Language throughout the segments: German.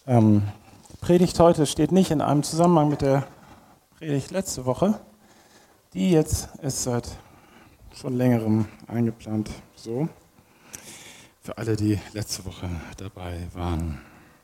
Die Predigt heute steht nicht in einem Zusammenhang mit der Predigt letzte Woche. Die jetzt ist seit schon längerem eingeplant, so. Für alle, die letzte Woche dabei waren.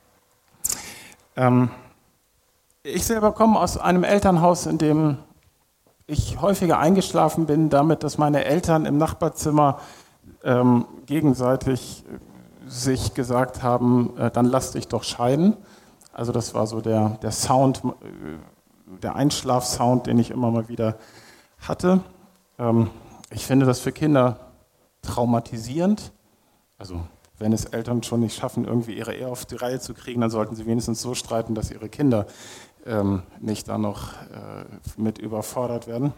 Ich selber komme aus einem Elternhaus, in dem ich häufiger eingeschlafen bin, damit, dass meine Eltern im Nachbarzimmer gegenseitig sich gesagt haben, dann lass dich doch scheiden. Also das war so der Sound, der Einschlafsound, den ich immer mal wieder hatte. Ich finde das für Kinder traumatisierend. Also wenn es Eltern schon nicht schaffen, irgendwie ihre Ehe auf die Reihe zu kriegen, dann sollten sie wenigstens so streiten, dass ihre Kinder nicht da noch mit überfordert werden.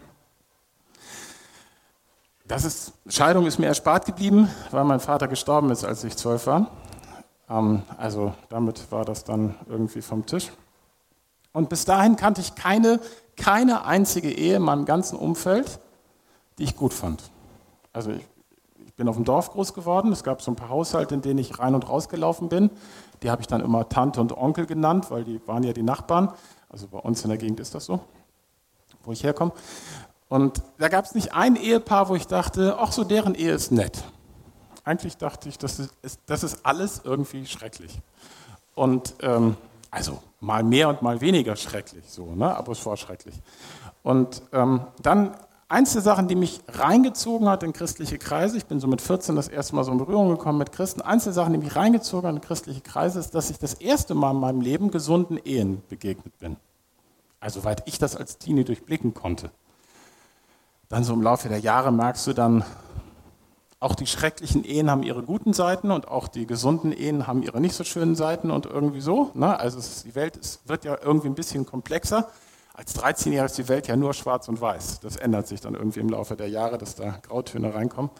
Scheidung ist mir erspart geblieben, weil mein Vater gestorben ist, als ich 12 war. Also damit war das dann irgendwie vom Tisch. Und bis dahin kannte ich keine einzige Ehe in meinem ganzen Umfeld, die ich gut fand. Also ich bin auf dem Dorf groß geworden. Es gab so ein paar Haushalte, in denen ich rein und raus gelaufen bin. Die habe ich dann immer Tante und Onkel genannt, weil die waren ja die Nachbarn. Also bei uns in der Gegend ist das so, wo ich herkomme. Und da gab es nicht ein Ehepaar, wo ich dachte, ach so, deren Ehe ist nett. Eigentlich dachte ich, das ist alles irgendwie schrecklich. Und also mal mehr und mal weniger schrecklich, so, ne? Aber es war schrecklich. Und dann eins der Sachen, die mich reingezogen hat in christliche Kreise, ich bin so mit 14 das erste Mal so in Berührung gekommen mit Christen, eins der Sachen, die mich reingezogen hat in christliche Kreise, ist, dass ich das erste Mal in meinem Leben gesunden Ehen begegnet bin. Also soweit ich das als Teenie durchblicken konnte. Dann so im Laufe der Jahre merkst du dann, auch die schrecklichen Ehen haben ihre guten Seiten und auch die gesunden Ehen haben ihre nicht so schönen Seiten und irgendwie so. Ne? Also die Welt wird ja irgendwie ein bisschen komplexer. Als 13-Jähriger ist die Welt ja nur schwarz und weiß. Das ändert sich dann irgendwie im Laufe der Jahre, dass da Grautöne reinkommen.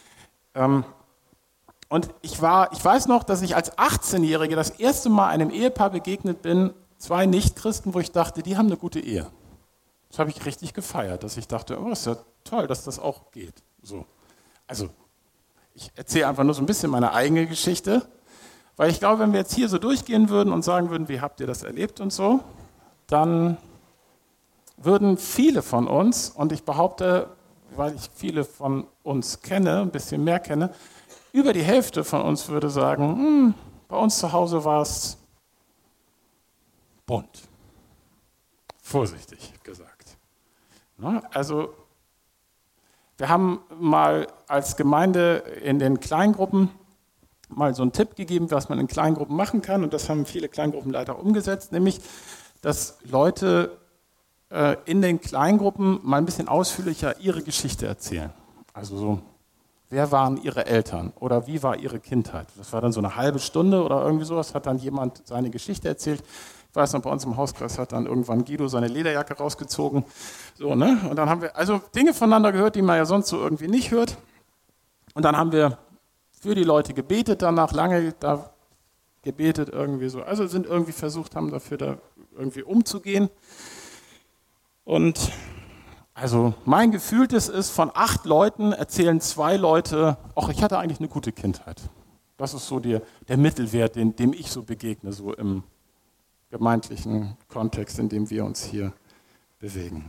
Und ich weiß noch, dass ich als 18-Jähriger das erste Mal einem Ehepaar begegnet bin, 2 Nichtchristen, wo ich dachte, die haben eine gute Ehe. Das habe ich richtig gefeiert, dass ich dachte, oh, das ist ja toll, dass das auch geht. So. Also, ich erzähle einfach nur so ein bisschen meine eigene Geschichte, weil ich glaube, wenn wir jetzt hier so durchgehen würden und sagen würden, wie habt ihr das erlebt und so, dann würden viele von uns, und ich behaupte, weil ich viele von uns kenne, ein bisschen mehr kenne, über die Hälfte von uns würde sagen, bei uns zu Hause war es bunt. Vorsichtig gesagt. Also wir haben mal als Gemeinde in den Kleingruppen mal so einen Tipp gegeben, was man in Kleingruppen machen kann, und das haben viele Kleingruppenleiter umgesetzt, nämlich, dass Leute in den Kleingruppen mal ein bisschen ausführlicher ihre Geschichte erzählen. Also so, wer waren ihre Eltern oder wie war ihre Kindheit? Das war dann so eine halbe Stunde oder irgendwie sowas, hat dann jemand seine Geschichte erzählt. Ich weiß noch, bei uns im Hauskreis hat dann irgendwann Guido seine Lederjacke rausgezogen. So, ne? Und dann haben wir also Dinge voneinander gehört, die man ja sonst so irgendwie nicht hört. Und dann haben wir für die Leute gebetet, danach lange da gebetet irgendwie so. Also sind irgendwie versucht, haben dafür da irgendwie umzugehen. Und also mein Gefühltes ist, von 8 Leuten erzählen 2 Leute, ach, ich hatte eigentlich eine gute Kindheit. Das ist so der Mittelwert, dem ich so begegne, so im gemeindlichen Kontext, in dem wir uns hier bewegen.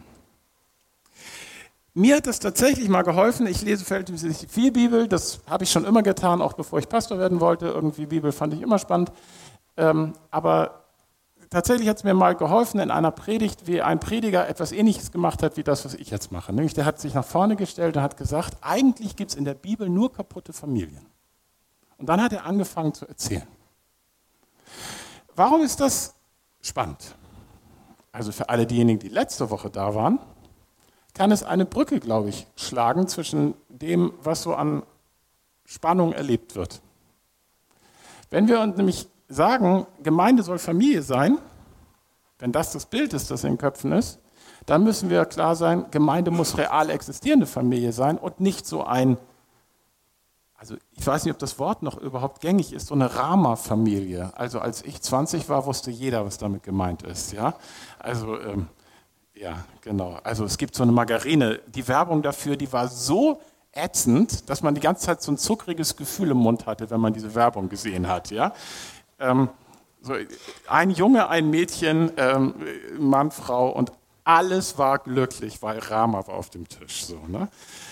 Mir hat das tatsächlich mal geholfen. Ich lese verhältnismäßig viel Bibel, das habe ich schon immer getan, auch bevor ich Pastor werden wollte. Irgendwie Bibel fand ich immer spannend. Aber tatsächlich hat es mir mal geholfen in einer Predigt, wie ein Prediger etwas Ähnliches gemacht hat, wie das, was ich jetzt mache. Nämlich der hat sich nach vorne gestellt und hat gesagt, eigentlich gibt es in der Bibel nur kaputte Familien. Und dann hat er angefangen zu erzählen. Warum ist das spannend? Also für alle diejenigen, die letzte Woche da waren, kann es eine Brücke, glaube ich, schlagen zwischen dem, was so an Spannung erlebt wird. Wenn wir uns nämlich sagen, Gemeinde soll Familie sein, wenn das Bild ist, das in den Köpfen ist, dann müssen wir klar sein, Gemeinde muss real existierende Familie sein und nicht so also ich weiß nicht, ob das Wort noch überhaupt gängig ist, so eine Rama-Familie. Also als ich 20 war, wusste jeder, was damit gemeint ist. Ja? Also ja, genau. Also es gibt so eine Margarine, die Werbung dafür, die war so ätzend, dass man die ganze Zeit so ein zuckriges Gefühl im Mund hatte, wenn man diese Werbung gesehen hat. Ja? So, ein Junge, ein Mädchen, Mann, Frau und alles war glücklich, weil Rama war auf dem Tisch. So, ne?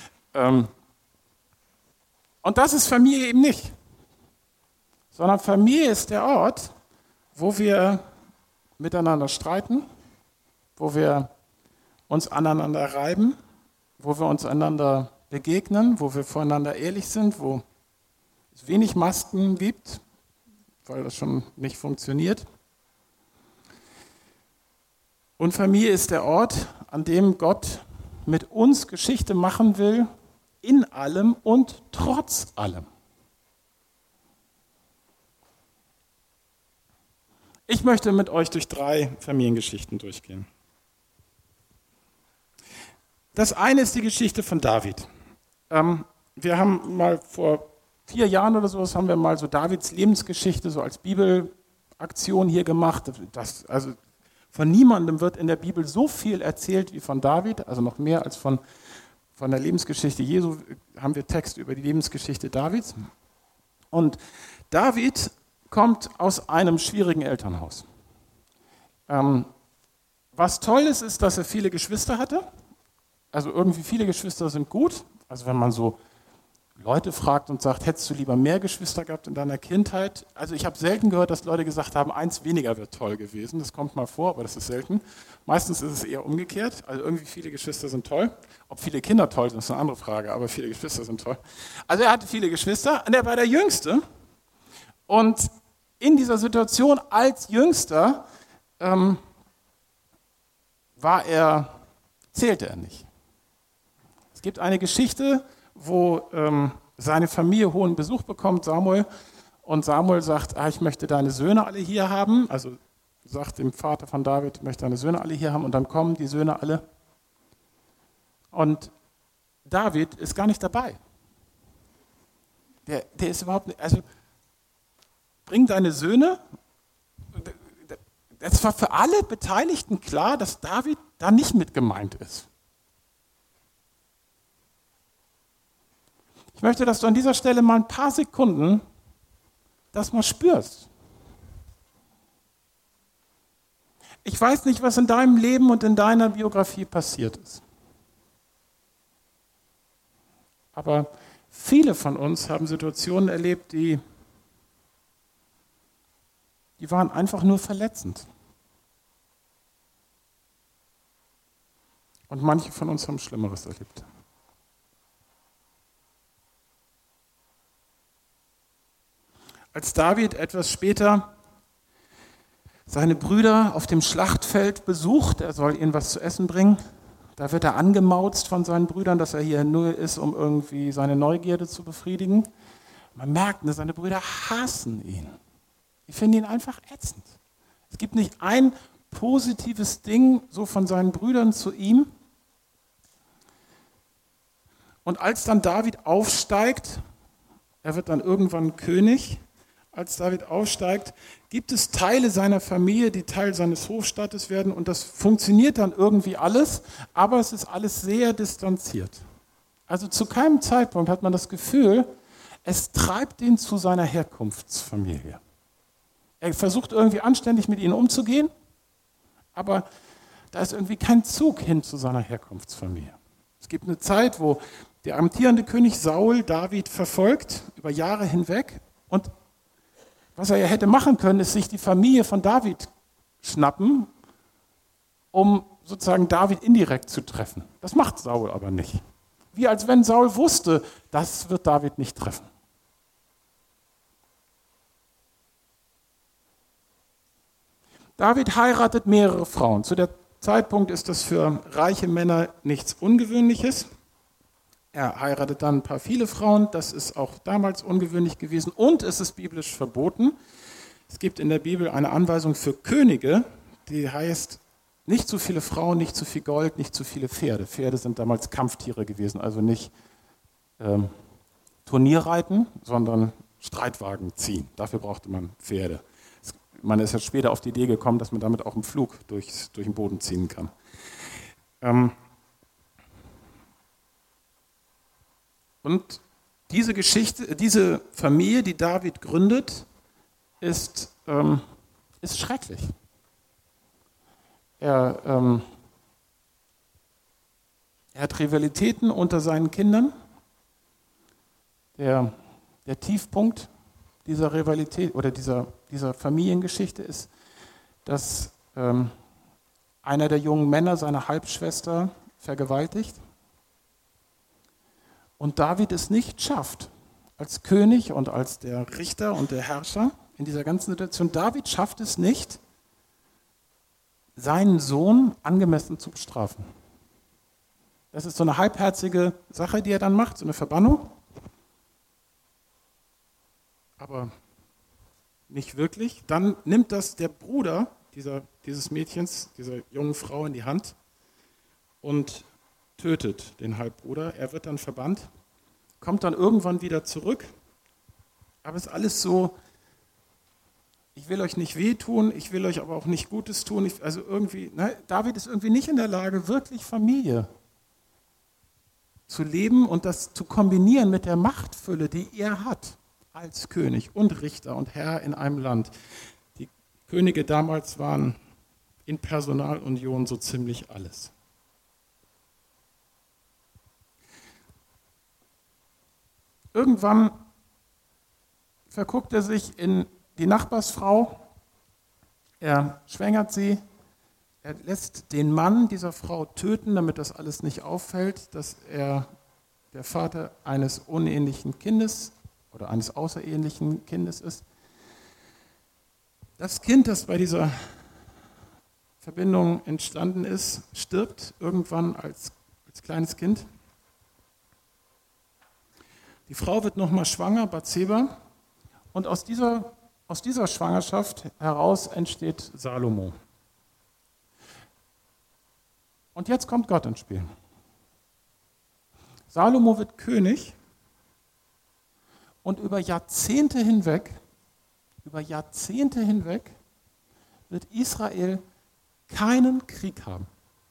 Und das ist Familie eben nicht. Sondern Familie ist der Ort, wo wir miteinander streiten, wo wir uns aneinander reiben, wo wir uns einander begegnen, wo wir voreinander ehrlich sind, wo es wenig Masken gibt, weil das schon nicht funktioniert. Und Familie ist der Ort, an dem Gott mit uns Geschichte machen will, in allem und trotz allem. Ich möchte mit euch durch 3 Familiengeschichten durchgehen. Das eine ist die Geschichte von David. Wir haben mal vor 4 Jahren oder so, haben wir mal so Davids Lebensgeschichte so als Bibelaktion hier gemacht. Also von niemandem wird in der Bibel so viel erzählt wie von David, also noch mehr als von der Lebensgeschichte Jesu haben wir Text über die Lebensgeschichte Davids. Und David kommt aus einem schwierigen Elternhaus. Was toll ist, dass er viele Geschwister hatte. Also irgendwie viele Geschwister sind gut. Also wenn man so Leute fragt und sagt, hättest du lieber mehr Geschwister gehabt in deiner Kindheit? Also ich habe selten gehört, dass Leute gesagt haben, 1 weniger wäre toll gewesen. Das kommt mal vor, aber das ist selten. Meistens ist es eher umgekehrt. Also irgendwie viele Geschwister sind toll. Ob viele Kinder toll sind, ist eine andere Frage, aber viele Geschwister sind toll. Also er hatte viele Geschwister und er war der Jüngste. Und in dieser Situation als Jüngster zählte er nicht. Es gibt eine Geschichte, wo seine Familie hohen Besuch bekommt, Samuel, und Samuel sagt, ich möchte deine Söhne alle hier haben, also sagt dem Vater von David, ich möchte deine Söhne alle hier haben, und dann kommen die Söhne alle. Und David ist gar nicht dabei. Der ist überhaupt nicht, also bring deine Söhne. Es war für alle Beteiligten klar, dass David da nicht mit gemeint ist. Ich möchte, dass du an dieser Stelle mal ein paar Sekunden das mal spürst. Ich weiß nicht, was in deinem Leben und in deiner Biografie passiert ist. Aber viele von uns haben Situationen erlebt, die waren einfach nur verletzend. Und manche von uns haben Schlimmeres erlebt. Als David etwas später seine Brüder auf dem Schlachtfeld besucht, er soll ihnen was zu essen bringen, da wird er angemauzt von seinen Brüdern, dass er hier nur ist, um irgendwie seine Neugierde zu befriedigen. Man merkt, seine Brüder hassen ihn. Die finden ihn einfach ätzend. Es gibt nicht ein positives Ding so von seinen Brüdern zu ihm. Und als dann David aufsteigt, er wird dann irgendwann König, als David aufsteigt, gibt es Teile seiner Familie, die Teil seines Hofstaates werden, und das funktioniert dann irgendwie alles, aber es ist alles sehr distanziert. Also zu keinem Zeitpunkt hat man das Gefühl, es treibt ihn zu seiner Herkunftsfamilie. Er versucht irgendwie anständig mit ihnen umzugehen, aber da ist irgendwie kein Zug hin zu seiner Herkunftsfamilie. Es gibt eine Zeit, wo der amtierende König Saul David verfolgt, über Jahre hinweg, und was er ja hätte machen können, ist sich die Familie von David schnappen, um sozusagen David indirekt zu treffen. Das macht Saul aber nicht. Wie als wenn Saul wusste, das wird David nicht treffen. David heiratet mehrere Frauen. Zu der Zeitpunkt ist das für reiche Männer nichts Ungewöhnliches. Er heiratet dann viele Frauen, das ist auch damals ungewöhnlich gewesen, und es ist biblisch verboten. Es gibt in der Bibel eine Anweisung für Könige, die heißt, nicht zu viele Frauen, nicht zu viel Gold, nicht zu viele Pferde. Pferde sind damals Kampftiere gewesen, also nicht Turnierreiten, sondern Streitwagen ziehen. Dafür brauchte man Pferde. Man ist jetzt später auf die Idee gekommen, dass man damit auch im Flug durch den Boden ziehen kann. Und diese Familie, die David gründet, ist ist schrecklich. Er hat Rivalitäten unter seinen Kindern. Der Tiefpunkt dieser Rivalität oder dieser Familiengeschichte ist, dass einer der jungen Männer seine Halbschwester vergewaltigt und David es nicht schafft, als König und als der Richter und der Herrscher in dieser ganzen Situation, David schafft es nicht, seinen Sohn angemessen zu bestrafen. Das ist so eine halbherzige Sache, die er dann macht, so eine Verbannung. Aber nicht wirklich. Dann nimmt das der Bruder dieses Mädchens, dieser jungen Frau in die Hand und tötet den Halbbruder. Er wird dann verbannt, kommt dann irgendwann wieder zurück. Aber es ist alles so, ich will euch nicht wehtun, ich will euch aber auch nicht Gutes tun. David ist irgendwie nicht in der Lage, wirklich Familie zu leben und das zu kombinieren mit der Machtfülle, die er hat als König und Richter und Herr in einem Land. Die Könige damals waren in Personalunion so ziemlich alles. Irgendwann verguckt er sich in die Nachbarsfrau, er schwängert sie, er lässt den Mann dieser Frau töten, damit das alles nicht auffällt, dass er der Vater eines unehelichen Kindes oder eines außerehelichen Kindes ist. Das Kind, das bei dieser Verbindung entstanden ist, stirbt irgendwann als kleines Kind. Die Frau wird nochmal schwanger, Bathseba, und aus dieser Schwangerschaft heraus entsteht Salomo. Und jetzt kommt Gott ins Spiel. Salomo wird König und über Jahrzehnte hinweg wird Israel keinen Krieg haben.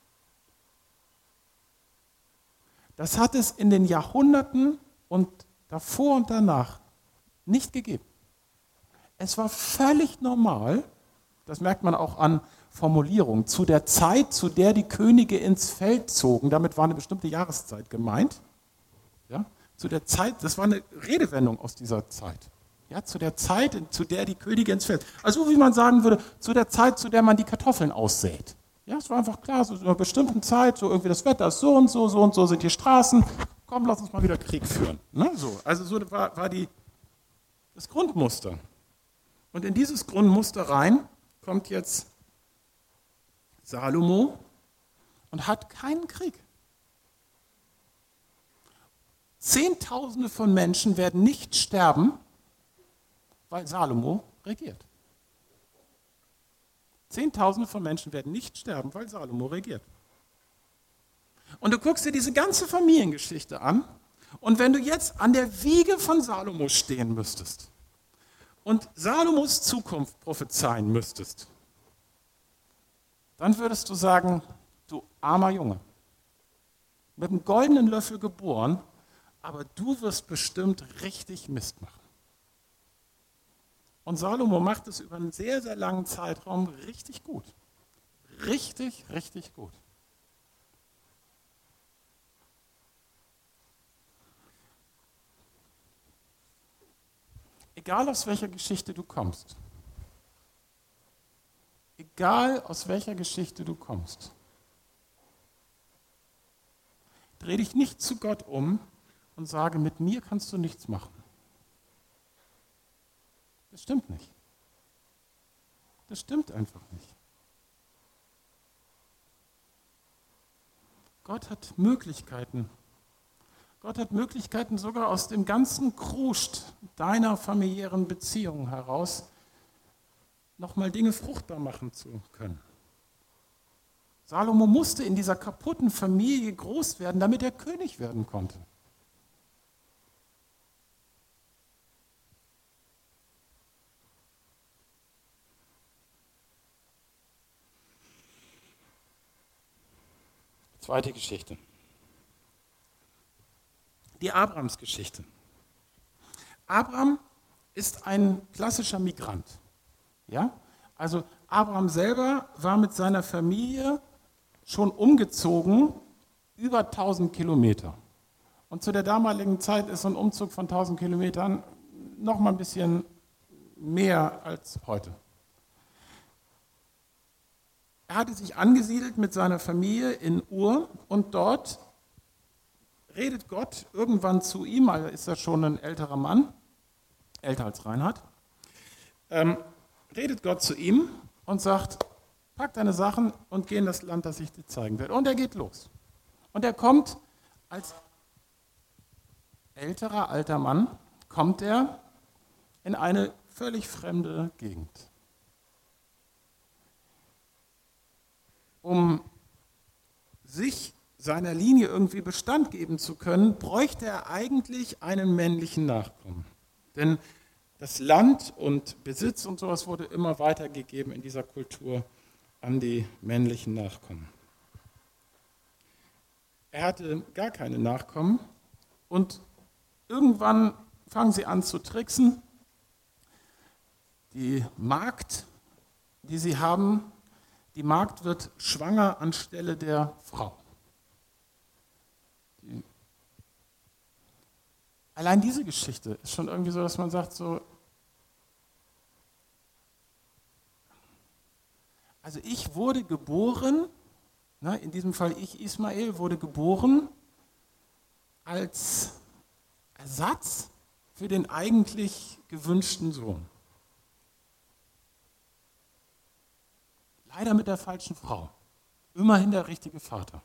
Das hat es in den Jahrhunderten und davor und danach nicht gegeben. Es war völlig normal, das merkt man auch an Formulierungen, zu der Zeit, zu der die Könige ins Feld zogen, damit war eine bestimmte Jahreszeit gemeint. Ja, zu der Zeit, das war eine Redewendung aus dieser Zeit. Ja, zu der Zeit, zu der die Könige ins Feld. Also wie man sagen würde, zu der Zeit, zu der man die Kartoffeln aussät. Ja, es war einfach klar, so zu einer bestimmten Zeit, so irgendwie das Wetter ist so und so sind die Straßen. Komm, lass uns mal wieder Krieg führen. Ne? Also so war das Grundmuster. Und in dieses Grundmuster rein kommt jetzt Salomo und hat keinen Krieg. Zehntausende von Menschen werden nicht sterben, weil Salomo regiert. Zehntausende von Menschen werden nicht sterben, weil Salomo regiert. Und du guckst dir diese ganze Familiengeschichte an und wenn du jetzt an der Wiege von Salomo stehen müsstest und Salomos Zukunft prophezeien müsstest, dann würdest du sagen, du armer Junge, mit einem goldenen Löffel geboren, aber du wirst bestimmt richtig Mist machen. Und Salomo macht es über einen sehr, sehr langen Zeitraum richtig gut. Richtig, richtig gut. Egal aus welcher Geschichte du kommst, dreh dich nicht zu Gott um und sage, mit mir kannst du nichts machen. Das stimmt nicht. Das stimmt einfach nicht. Gott hat Möglichkeiten. Gott hat Möglichkeiten, sogar aus dem ganzen Kruscht deiner familiären Beziehungen heraus nochmal Dinge fruchtbar machen zu können. Salomo musste in dieser kaputten Familie groß werden, damit er König werden konnte. Zweite Geschichte. Die Abrams-Geschichte. Abraham ist ein klassischer Migrant. Ja? Also Abraham selber war mit seiner Familie schon umgezogen über 1000 Kilometer. Und zu der damaligen Zeit ist so ein Umzug von 1000 Kilometern noch mal ein bisschen mehr als heute. Er hatte sich angesiedelt mit seiner Familie in Ur und dort redet Gott irgendwann zu ihm, also ist er schon ein älterer Mann, älter als Reinhard, redet Gott zu ihm und sagt, pack deine Sachen und geh in das Land, das ich dir zeigen werde. Und er geht los. Und er kommt als älterer, alter Mann, kommt er in eine völlig fremde Gegend. Um sich seiner Linie irgendwie Bestand geben zu können, bräuchte er eigentlich einen männlichen Nachkommen. Denn das Land und Besitz und sowas wurde immer weitergegeben in dieser Kultur an die männlichen Nachkommen. Er hatte gar keine Nachkommen und irgendwann fangen sie an zu tricksen. Die Magd, die sie haben, die Magd wird schwanger anstelle der Frau. Allein diese Geschichte ist schon irgendwie so, dass man sagt so, also ich wurde geboren, in diesem Fall ich, Ismael, wurde geboren als Ersatz für den eigentlich gewünschten Sohn. Leider mit der falschen Frau. Immerhin der richtige Vater.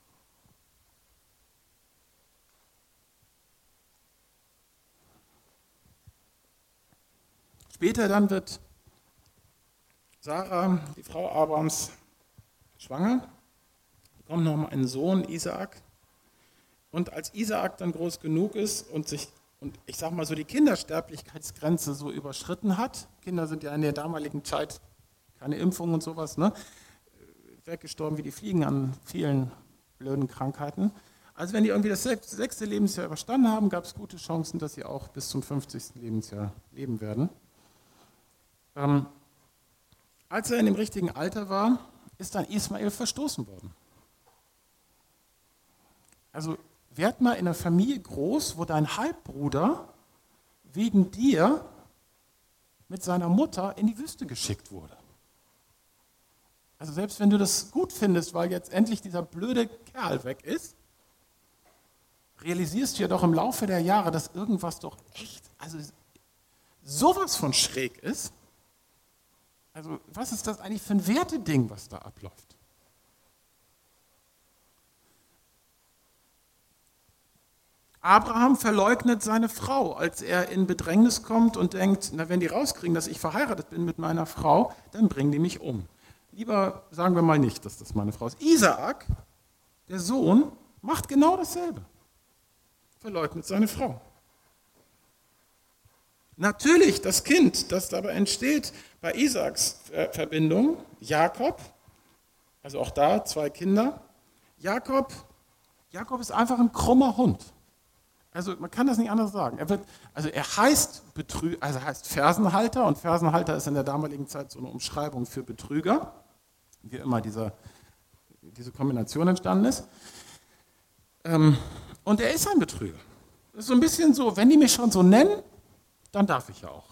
Später dann wird Sarah, die Frau Abrahams, schwanger, bekommt nochmal einen Sohn, Isaak. Und als Isaak dann groß genug ist und ich sag mal so die Kindersterblichkeitsgrenze so überschritten hat, Kinder sind ja in der damaligen Zeit keine Impfung und sowas, weggestorben wie die Fliegen an vielen blöden Krankheiten. Also wenn die irgendwie das 6. Lebensjahr überstanden haben, gab es gute Chancen, dass sie auch bis zum 50. Lebensjahr leben werden. Als er in dem richtigen Alter war, ist dann Ismael verstoßen worden. Also werd mal in einer Familie groß, wo dein Halbbruder wegen dir mit seiner Mutter in die Wüste geschickt wurde. Also selbst wenn du das gut findest, weil jetzt endlich dieser blöde Kerl weg ist, realisierst du ja doch im Laufe der Jahre, dass irgendwas doch echt, also sowas von schräg ist. Also was ist das eigentlich für ein Werteding, was da abläuft? Abraham verleugnet seine Frau, als er in Bedrängnis kommt und denkt, na, wenn die rauskriegen, dass ich verheiratet bin mit meiner Frau, dann bringen die mich um. Lieber sagen wir mal nicht, dass das meine Frau ist. Isaak, der Sohn, macht genau dasselbe. Verleugnet seine Frau. Natürlich das Kind, das dabei entsteht bei Isaaks Verbindung, Jakob, also auch da 2 Kinder. Jakob ist einfach ein krummer Hund. Also man kann das nicht anders sagen. Er heißt Fersenhalter und Fersenhalter ist in der damaligen Zeit so eine Umschreibung für Betrüger, wie immer diese Kombination entstanden ist. Und er ist ein Betrüger. Das ist so ein bisschen so, wenn die mich schon so nennen, dann darf ich ja auch.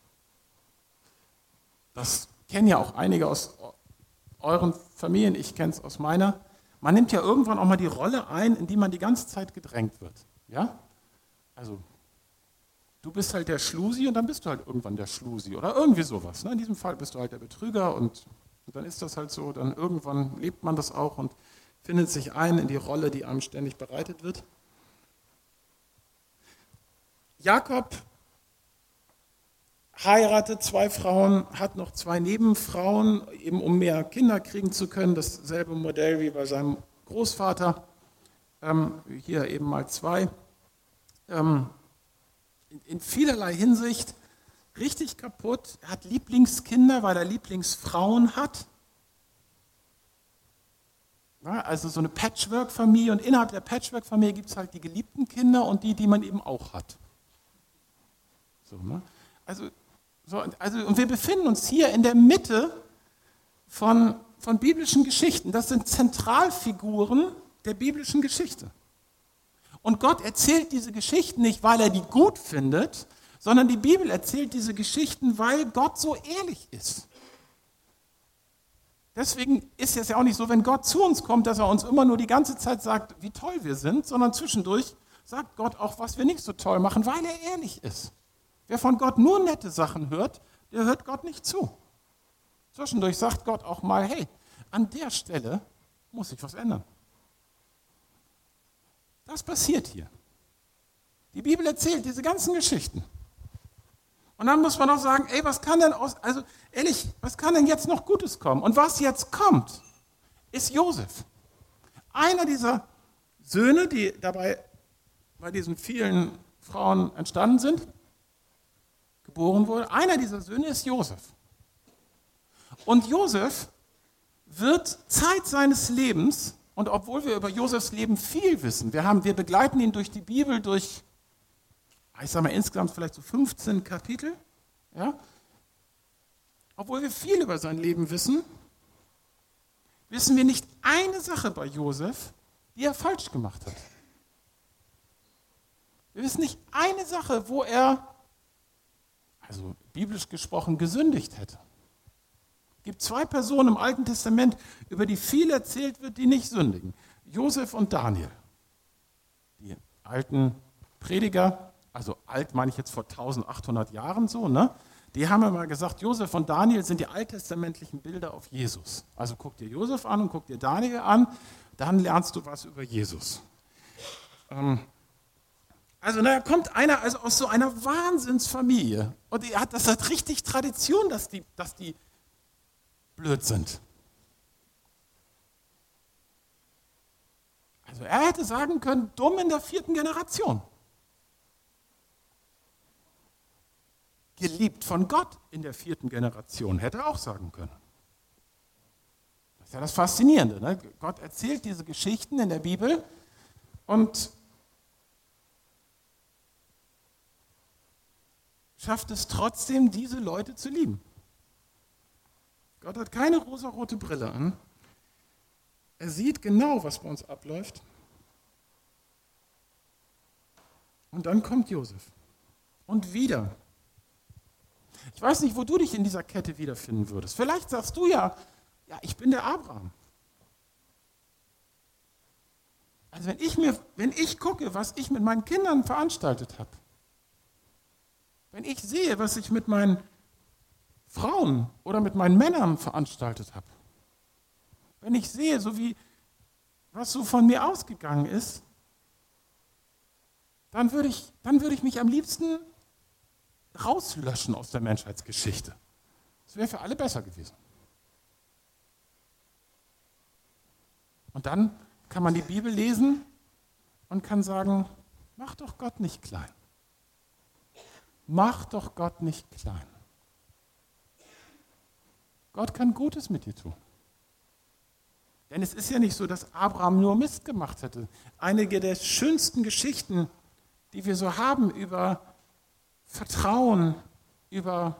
Das kennen ja auch einige aus euren Familien, ich kenne es aus meiner. Man nimmt ja irgendwann auch mal die Rolle ein, in die man die ganze Zeit gedrängt wird. Ja? Also, du bist halt der Schlusi und dann bist du halt irgendwann der Schlusi oder irgendwie sowas. In diesem Fall bist du halt der Betrüger und dann ist das halt so, dann irgendwann lebt man das auch und findet sich ein in die Rolle, die einem ständig bereitet wird. Jakob heiratet 2 Frauen, hat noch 2 Nebenfrauen, eben um mehr Kinder kriegen zu können. Dasselbe Modell wie bei seinem Großvater. Hier eben mal 2. In vielerlei Hinsicht richtig kaputt. Er hat Lieblingskinder, weil er Lieblingsfrauen hat. Ja, also so eine Patchwork-Familie. Und innerhalb der Patchwork-Familie gibt es halt die geliebten Kinder und die man eben auch hat. So, ne? Also So, und wir befinden uns hier in der Mitte von biblischen Geschichten. Das sind Zentralfiguren der biblischen Geschichte. Und Gott erzählt diese Geschichten nicht, weil er die gut findet, sondern die Bibel erzählt diese Geschichten, weil Gott so ehrlich ist. Deswegen ist es ja auch nicht so, wenn Gott zu uns kommt, dass er uns immer nur die ganze Zeit sagt, wie toll wir sind, sondern zwischendurch sagt Gott auch, was wir nicht so toll machen, weil er ehrlich ist. Wer von Gott nur nette Sachen hört, der hört Gott nicht zu. Zwischendurch sagt Gott auch mal, hey, an der Stelle muss sich was ändern. Das passiert hier. Die Bibel erzählt diese ganzen Geschichten. Und dann muss man auch sagen, ey, was kann denn jetzt noch Gutes kommen? Und was jetzt kommt, ist Josef. Einer dieser Söhne, die dabei bei diesen vielen Frauen entstanden sind, geboren wurde, einer dieser Söhne ist Josef. Und Josef wird Zeit seines Lebens, und obwohl wir über Josefs Leben viel wissen, wir begleiten ihn durch die Bibel, durch, ich sage mal insgesamt vielleicht so 15 Kapitel, ja? Obwohl wir viel über sein Leben wissen, wissen wir nicht eine Sache bei Josef, die er falsch gemacht hat. Wir wissen nicht eine Sache, wo er, also biblisch gesprochen, gesündigt hätte. Es gibt 2 Personen im Alten Testament, über die viel erzählt wird, die nicht sündigen. Josef und Daniel. Die alten Prediger, also alt meine ich jetzt vor 1800 Jahren so, ne? Die haben immer gesagt, Josef und Daniel sind die alttestamentlichen Bilder auf Jesus. Also guck dir Josef an und guck dir Daniel an, dann lernst du was über Jesus. Also da kommt einer aus so einer Wahnsinnsfamilie und das hat richtig Tradition, dass die blöd sind. Also er hätte sagen können, dumm in der 4. Generation. Geliebt von Gott in der 4. Generation, hätte er auch sagen können. Das ist ja das Faszinierende. Ne? Gott erzählt diese Geschichten in der Bibel und schafft es trotzdem, diese Leute zu lieben. Gott hat keine rosarote Brille an. Er sieht genau, was bei uns abläuft. Und dann kommt Josef. Und wieder. Ich weiß nicht, wo du dich in dieser Kette wiederfinden würdest. Vielleicht sagst du ja, ich bin der Abraham. Also wenn ich gucke, was ich mit meinen Kindern veranstaltet habe, wenn ich sehe, was ich mit meinen Frauen oder mit meinen Männern veranstaltet habe, wenn ich sehe, was so von mir ausgegangen ist, dann würde ich mich am liebsten rauslöschen aus der Menschheitsgeschichte. Das wäre für alle besser gewesen. Und dann kann man die Bibel lesen und kann sagen, mach doch Gott nicht klein. Mach doch Gott nicht klein. Gott kann Gutes mit dir tun. Denn es ist ja nicht so, dass Abraham nur Mist gemacht hätte. Einige der schönsten Geschichten, die wir so haben über Vertrauen, über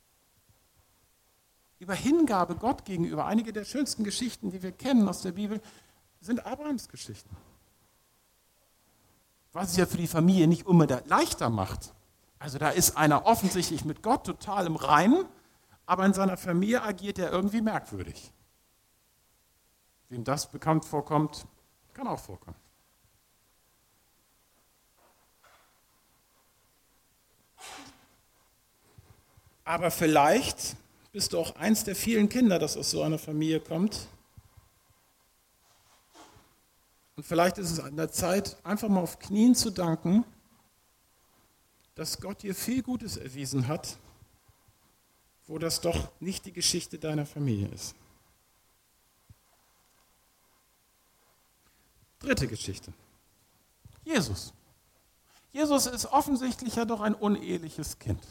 Hingabe Gott gegenüber, einige der schönsten Geschichten, die wir kennen aus der Bibel, sind Abrahams Geschichten. Was es ja für die Familie nicht immer leichter macht. Also da ist einer offensichtlich mit Gott total im Reinen, aber in seiner Familie agiert er irgendwie merkwürdig. Wem das bekannt vorkommt, kann auch vorkommen. Aber vielleicht bist du auch eins der vielen Kinder, das aus so einer Familie kommt. Und vielleicht ist es an der Zeit, einfach mal auf Knien zu danken, dass Gott dir viel Gutes erwiesen hat, wo das doch nicht die Geschichte deiner Familie ist. 3. Geschichte. Jesus. Jesus ist offensichtlich ja doch ein uneheliches Kind.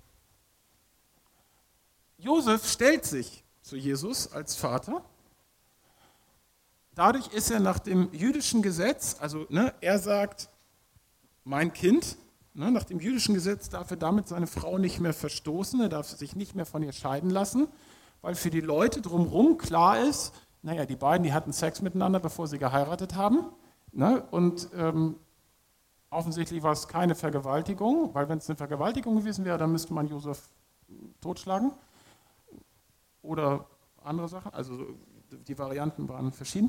Josef stellt sich zu Jesus als Vater. Dadurch ist er nach dem jüdischen Gesetz, er sagt, mein Kind, Ne, nach dem jüdischen Gesetz darf er damit seine Frau nicht mehr verstoßen, er darf sich nicht mehr von ihr scheiden lassen, weil für die Leute drumherum klar ist, naja, die beiden, die hatten Sex miteinander, bevor sie geheiratet haben. Ne, und offensichtlich war es keine Vergewaltigung, weil wenn es eine Vergewaltigung gewesen wäre, dann müsste man Josef totschlagen oder andere Sachen. Also die Varianten waren verschieden.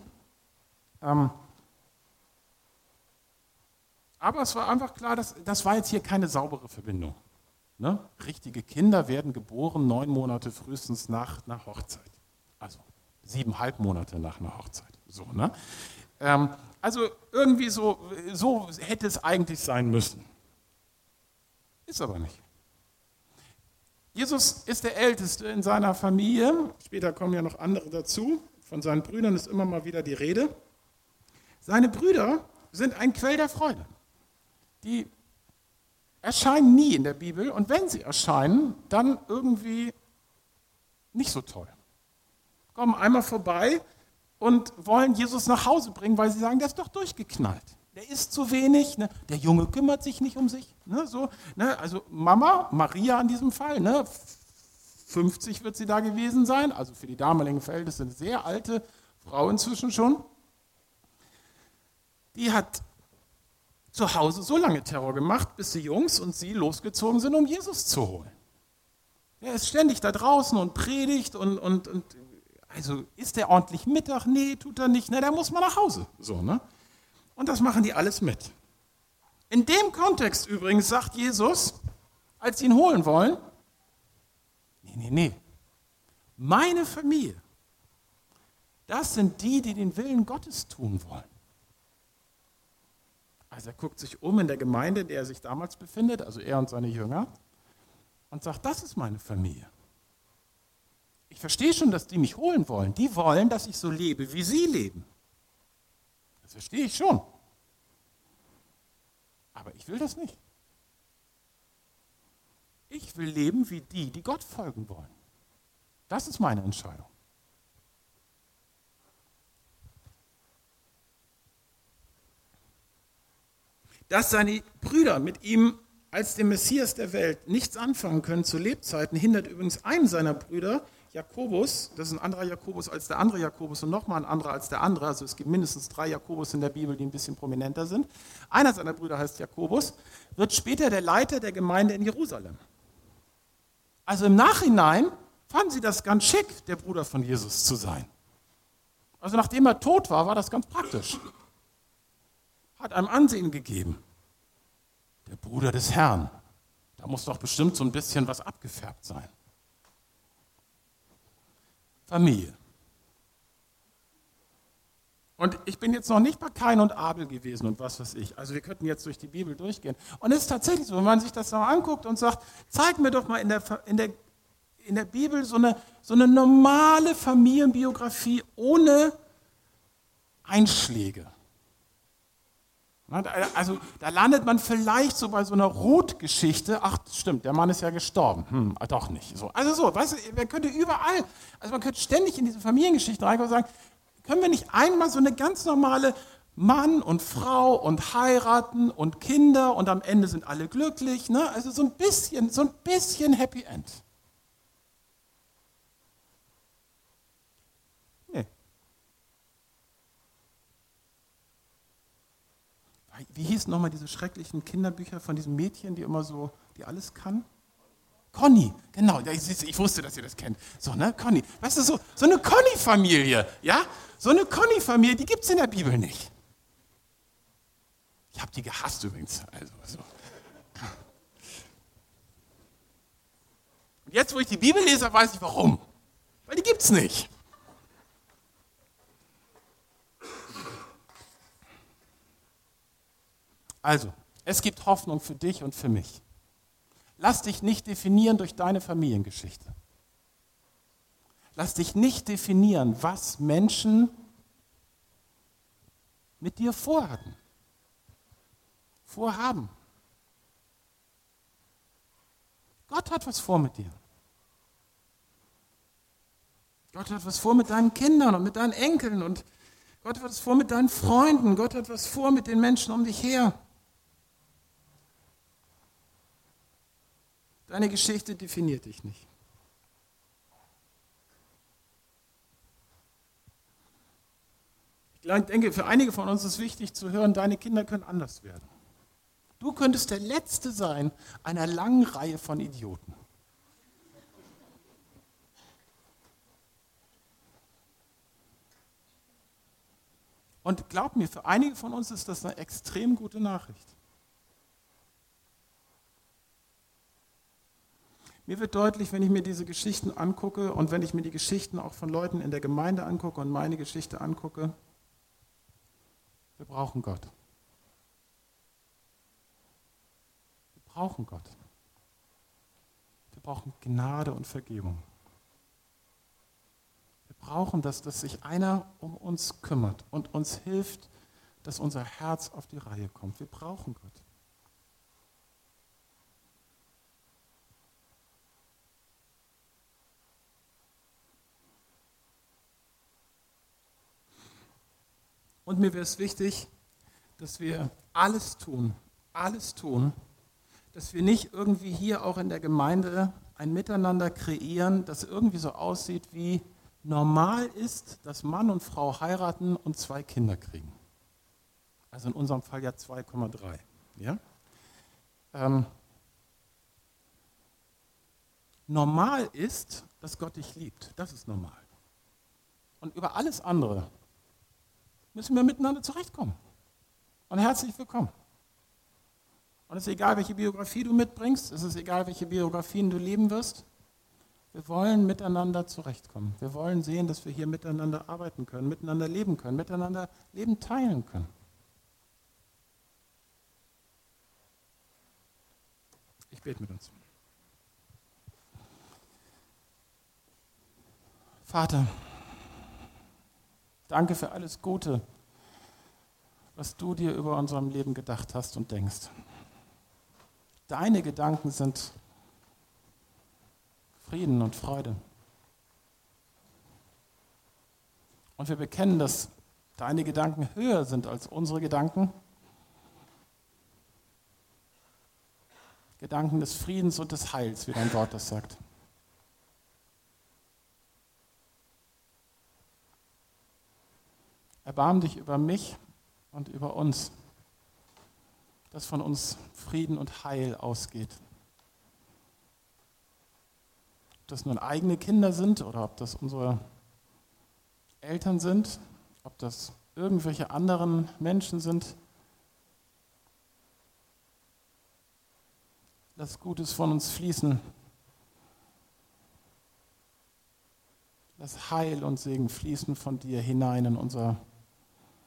Aber es war einfach klar, das war jetzt hier keine saubere Verbindung. Ne? Richtige Kinder werden geboren 9 Monate frühestens nach einer Hochzeit. Also 7,5 Monate nach einer Hochzeit. So, ne? Also irgendwie so hätte es eigentlich sein müssen. Ist aber nicht. Jesus ist der Älteste in seiner Familie. Später kommen ja noch andere dazu. Von seinen Brüdern ist immer mal wieder die Rede. Seine Brüder sind ein Quell der Freude. Die erscheinen nie in der Bibel und wenn sie erscheinen, dann irgendwie nicht so toll. Kommen einmal vorbei und wollen Jesus nach Hause bringen, weil sie sagen, der ist doch durchgeknallt. Der isst zu wenig, ne? Der Junge kümmert sich nicht um sich. Ne? So, ne? Also Mama, Maria in diesem Fall, ne? 50 wird sie da gewesen sein, also für die damaligen Verhältnisse eine sehr alte Frau inzwischen schon. Die hat zu Hause so lange Terror gemacht, bis die Jungs und sie losgezogen sind, um Jesus zu holen. Er ist ständig da draußen und predigt und also isst er ordentlich Mittag? Nee, tut er nicht. Ne, der muss mal nach Hause. So, ne? Und das machen die alles mit. In dem Kontext übrigens sagt Jesus, als sie ihn holen wollen, nee, meine Familie, das sind die den Willen Gottes tun wollen. Also er guckt sich um in der Gemeinde, in der er sich damals befindet, also er und seine Jünger, und sagt, das ist meine Familie. Ich verstehe schon, dass die mich holen wollen. Die wollen, dass ich so lebe, wie sie leben. Das verstehe ich schon. Aber ich will das nicht. Ich will leben wie die Gott folgen wollen. Das ist meine Entscheidung. Dass seine Brüder mit ihm als dem Messias der Welt nichts anfangen können zu Lebzeiten, hindert übrigens einen seiner Brüder, Jakobus, das ist ein anderer Jakobus als der andere Jakobus und nochmal ein anderer als der andere, also es gibt mindestens 3 Jakobus in der Bibel, die ein bisschen prominenter sind. Einer seiner Brüder heißt Jakobus, wird später der Leiter der Gemeinde in Jerusalem. Also im Nachhinein fanden sie das ganz schick, der Bruder von Jesus zu sein. Also nachdem er tot war, war das ganz praktisch. Hat einem Ansehen gegeben. Der Bruder des Herrn. Da muss doch bestimmt so ein bisschen was abgefärbt sein. Familie. Und ich bin jetzt noch nicht bei Kain und Abel gewesen und was weiß ich. Also wir könnten jetzt durch die Bibel durchgehen. Und es ist tatsächlich so, wenn man sich das mal anguckt und sagt, zeig mir doch mal in der Bibel so eine normale Familienbiografie ohne Einschläge. Also da landet man vielleicht so bei so einer Ruth-Geschichte. Ach, stimmt, der Mann ist ja gestorben. Doch nicht. So. Also so, weißt du, man könnte überall, also man könnte ständig in diese Familiengeschichten reinkommen und sagen, können wir nicht einmal so eine ganz normale Mann und Frau und heiraten und Kinder und am Ende sind alle glücklich, ne? Also so ein bisschen Happy End. Nee. Wie hießen nochmal diese schrecklichen Kinderbücher von diesem Mädchen, die immer so, die alles kann? Conny, genau, ich wusste, dass ihr das kennt. So, ne, Conny. Weißt du, so eine Conny-Familie, ja? So eine Conny-Familie, die gibt es in der Bibel nicht. Ich habe die gehasst übrigens. Also, so. Und jetzt, wo ich die Bibel lese, weiß ich warum. Weil die gibt es nicht. Also, es gibt Hoffnung für dich und für mich. Lass dich nicht definieren durch deine Familiengeschichte. Lass dich nicht definieren, was Menschen mit dir vorhaben. Gott hat was vor mit dir. Gott hat was vor mit deinen Kindern und mit deinen Enkeln und Gott hat was vor mit deinen Freunden. Gott hat was vor mit den Menschen um dich her. Deine Geschichte definiert dich nicht. Ich denke, für einige von uns ist wichtig zu hören, deine Kinder können anders werden. Du könntest der Letzte sein einer langen Reihe von Idioten. Und glaub mir, für einige von uns ist das eine extrem gute Nachricht. Mir wird deutlich, wenn ich mir diese Geschichten angucke und wenn ich mir die Geschichten auch von Leuten in der Gemeinde angucke und meine Geschichte angucke, wir brauchen Gott. Wir brauchen Gott. Wir brauchen Gnade und Vergebung. Wir brauchen, dass sich einer um uns kümmert und uns hilft, dass unser Herz auf die Reihe kommt. Wir brauchen Gott. Und mir wäre es wichtig, dass wir alles tun, dass wir nicht irgendwie hier auch in der Gemeinde ein Miteinander kreieren, das irgendwie so aussieht, wie normal ist, dass Mann und Frau heiraten und 2 Kinder kriegen. Also in unserem Fall ja 2,3. Ja? Normal ist, dass Gott dich liebt. Das ist normal. Und über alles andere müssen wir miteinander zurechtkommen. Und herzlich willkommen. Und es ist egal, welche Biografie du mitbringst, es ist egal, welche Biografien du leben wirst. Wir wollen miteinander zurechtkommen. Wir wollen sehen, dass wir hier miteinander arbeiten können, miteinander leben können, miteinander Leben teilen können. Ich bete mit uns. Vater, danke für alles Gute, was du dir über unserem Leben gedacht hast und denkst. Deine Gedanken sind Frieden und Freude. Und wir bekennen, dass deine Gedanken höher sind als unsere Gedanken. Gedanken des Friedens und des Heils, wie dein Wort das sagt. Erbarm dich über mich und über uns, dass von uns Frieden und Heil ausgeht. Ob das nun eigene Kinder sind oder ob das unsere Eltern sind, ob das irgendwelche anderen Menschen sind. Lass Gutes von uns fließen. Lass Heil und Segen fließen von dir hinein in unser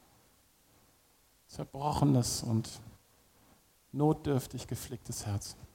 zerbrochenes und notdürftig geflicktes Herz.